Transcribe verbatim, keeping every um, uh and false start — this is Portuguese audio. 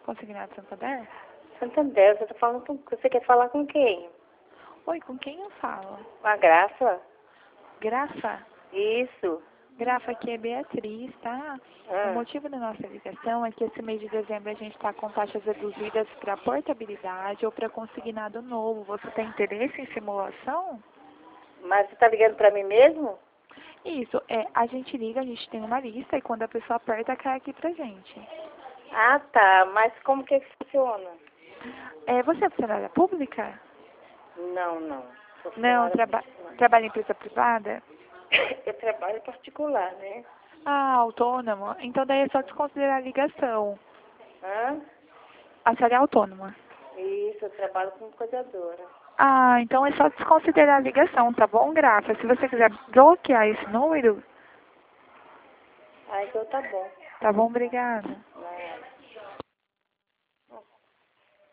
Consignado Santander? Santander, você tá falando com... Você quer falar com quem? Oi, com quem eu falo? Com a Graça? Graça? Isso. Graça, aqui é Beatriz, tá? O Ah. motivo da nossa ligação é que esse mês de dezembro a gente está com taxas reduzidas para portabilidade ou para consignado novo. Você tem interesse em simulação? Mas você tá ligando pra mim mesmo? Isso, é, a gente liga, a gente tem uma lista e quando a pessoa aperta, cai aqui pra gente. Ah, tá. Mas como que funciona? É, você é funcionária pública? Não, não. Sou Não, funcionária traba particular. trabalha em empresa privada? Eu trabalho particular, né? Ah, autônoma. Então daí é só desconsiderar a ligação. Hã? A senhora é autônoma. Isso, eu trabalho com cuidadora. Ah, então é só desconsiderar a ligação, tá bom, Graça? Se você quiser bloquear esse número, Ah, então tá bom. tá bom, obrigada.